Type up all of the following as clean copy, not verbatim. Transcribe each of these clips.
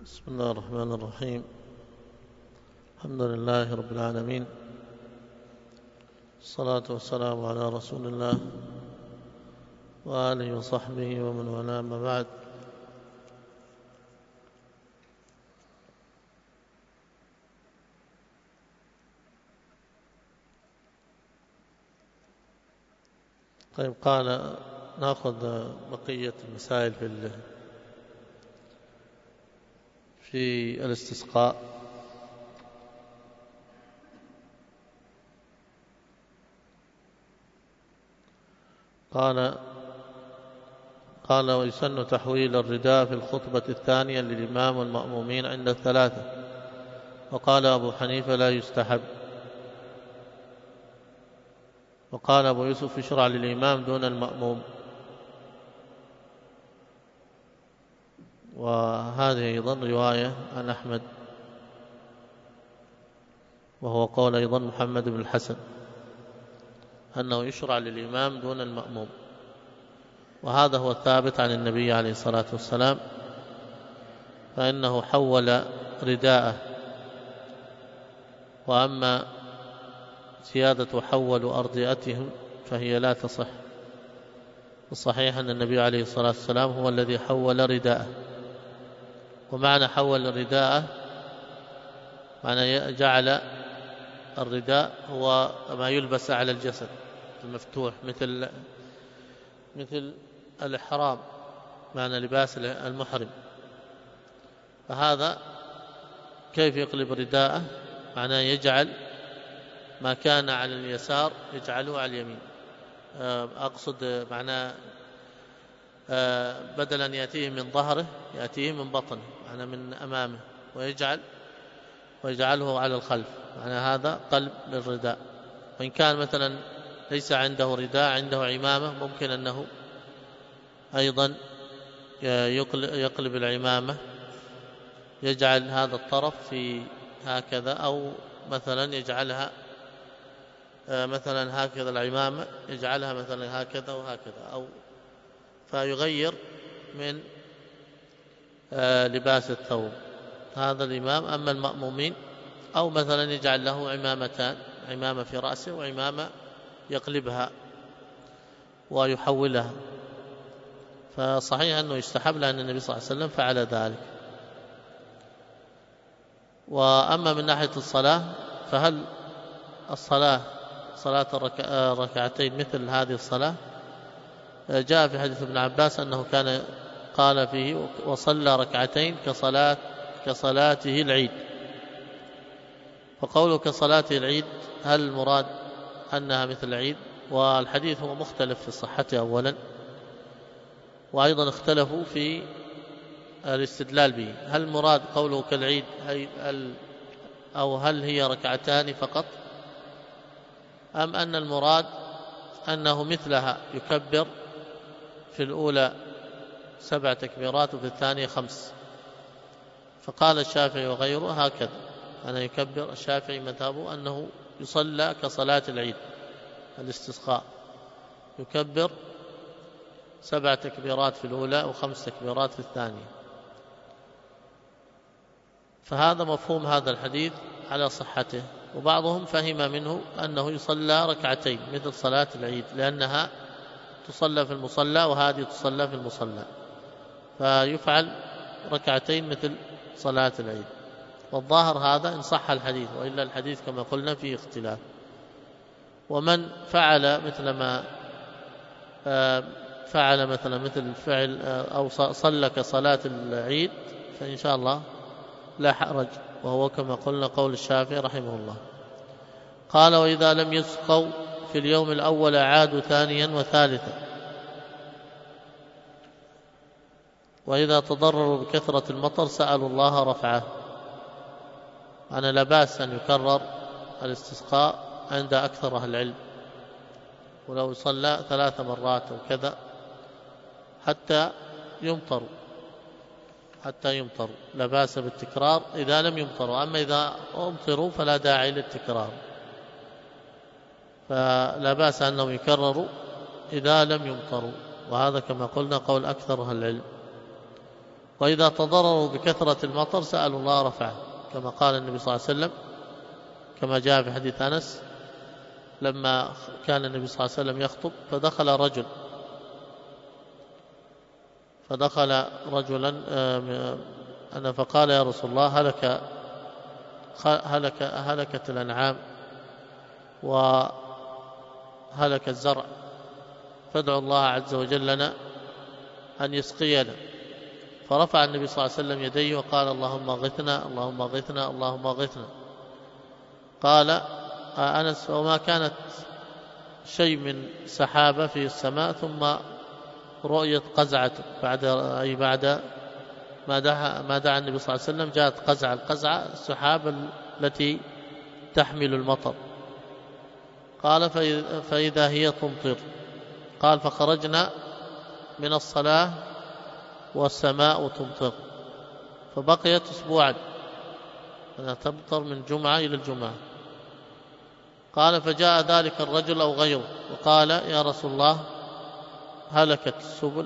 بسم الله الرحمن الرحيم. الحمد لله رب العالمين، الصلاة والسلام على رسول الله وآله وصحبه ومن والاه، أما بعد. طيب، قال نأخذ بقية المسائل في الاستسقاء. قال ويسن تحويل الرداء في الخطبة الثانية للإمام والمأمومين عند الثلاثة، وقال أبو حنيفة لا يستحب، وقال أبو يوسف يشرع للإمام دون المأموم، وهذه أيضا رواية عن أحمد، وهو قول أيضا محمد بن الحسن أنه يشرع للإمام دون المأموم، وهذا هو الثابت عن النبي عليه الصلاة والسلام، فإنه حول رداءه. وأما زيادة حولوا أرضيتهم فهي لا تصح. الصحيح أن النبي عليه الصلاة والسلام هو الذي حول رداءه، ومعنى حول رداءه معنى جعل الرداء هو ما يلبس على الجسد المفتوح، مثل الإحرام، معنى لباس المحرم. فهذا كيف يقلب رداءه؟ معناه يجعل ما كان على اليسار يجعله على اليمين. أقصد معناه بدلا يأتيه من ظهره يأتيه من بطنه، معناه من أمامه، ويجعله على الخلف، معناه هذا قلب للرداء. وإن كان مثلا ليس عنده رداء، عنده عمامة، ممكن أنه أيضا يقلب العمامة، يجعل هذا الطرف في هكذا، أو مثلا يجعلها مثلا هكذا، العمامة يجعلها مثلا هكذا وهكذا، أو فيغير من لباس الثوب، هذا الإمام. أما المأمومين أو مثلا يجعل له عمامتان، عمامة في رأسه وعمامة يقلبها ويحولها، فصحيح أنه يستحب، لأن النبي صلى الله عليه وسلم فعل ذلك. وأما من ناحية الصلاة، فهل الصلاة صلاة الركعتين مثل هذه الصلاة؟ جاء في حديث ابن عباس أنه كان قال فيه وصلى ركعتين كصلاته العيد. فقوله كصلاته العيد، هل المراد أنها مثل العيد؟ والحديث هو مختلف في صحته أولا، وأيضا اختلفوا في الاستدلال به. هل المراد قوله كالعيد أو هل هي ركعتان فقط، أم أن المراد أنه مثلها يكبر في الأولى 7 تكبيرات وفي الثانية 5؟ فقال الشافعي وغيره هكذا، أنا يكبر. الشافعي مذهبه أنه يصلى كصلاة العيد الاستسقاء، يكبر 7 تكبيرات في الأولى و5 تكبيرات في الثانية. فهذا مفهوم هذا الحديث على صحته. وبعضهم فهم منه أنه يصلى ركعتين مثل صلاة العيد، لأنها تصلى في المصلى وهذه تصلى في المصلى، فيفعل ركعتين مثل صلاة العيد. والظاهر هذا إن صح الحديث، وإلا الحديث كما قلنا فيه اختلاف. ومن فعل مثل ما فعل مثل فعل أو صلى كصلاة العيد، فإن شاء الله لا حرج، وهو كما قلنا قول الشافعي رحمه الله. قال وإذا لم يسقوا في اليوم الأول عادوا ثانيا وثالثا، وإذا تضرروا بكثرة المطر سألوا الله رفعه. أنا لا بأس أن يكرر الاستسقاء عند أكثر أهل العلم، ولو صلى 3 مرات أو كذا حتى يمطروا لا بأس بالتكرار إذا لم يمطروا. أما إذا أمطروا فلا داعي للتكرار، فلا بأس أنهم يكرروا إذا لم يمطروا، وهذا كما قلنا قول أكثر أهل العلم. وإذا تضرروا بكثرة المطر سألوا الله رفعه، كما قال النبي صلى الله عليه وسلم كما جاء في حديث أنس لما كان النبي صلى الله عليه وسلم يخطب فدخل رجلا فقال يا رسول الله هلكت الأنعام وهلك الزرع، فادعوا الله عز وجل لنا أن يسقينا. فرفع النبي صلى الله عليه وسلم يديه وقال اللهم اغثنا اللهم اغثنا اللهم اغثنا. قال أنس وما كانت شيء من سحابة في السماء ثم رؤيت قزعة بعد ما دعا النبي صلى الله عليه وسلم جاءت القزعة السحاب التي تحمل المطر. قال فإذا هي تمطر. قال فخرجنا من الصلاة والسماء تمطر، فبقيت أسبوعا أنها تمطر من جمعة إلى الجمعة. قال فجاء ذلك الرجل أو غيره وقال يا رسول الله هلكت السبل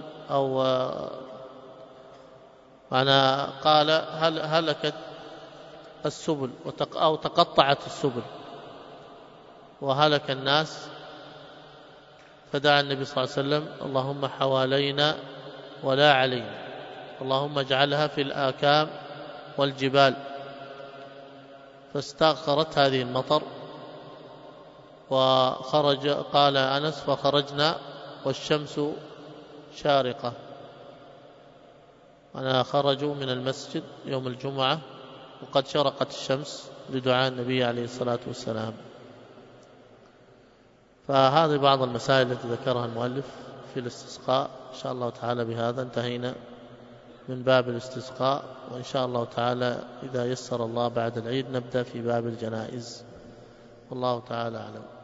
قال هلكت السبل أو تقطعت السبل وهلك الناس. فدعا النبي صلى الله عليه وسلم اللهم حوالينا ولا علينا، اللهم اجعلها في الآكام والجبال. فاستأخرت هذه المطر وخرج. قال أنس فخرجنا والشمس شارقة، خرجوا من المسجد يوم الجمعة وقد شرقت الشمس لدعاء النبي عليه الصلاة والسلام. فهذه بعض المسائل التي ذكرها المؤلف في الاستسقاء. إن شاء الله تعالى بهذا انتهينا من باب الاستسقاء، وإن شاء الله تعالى إذا يسر الله بعد العيد نبدأ في باب الجنائز، والله تعالى أعلم.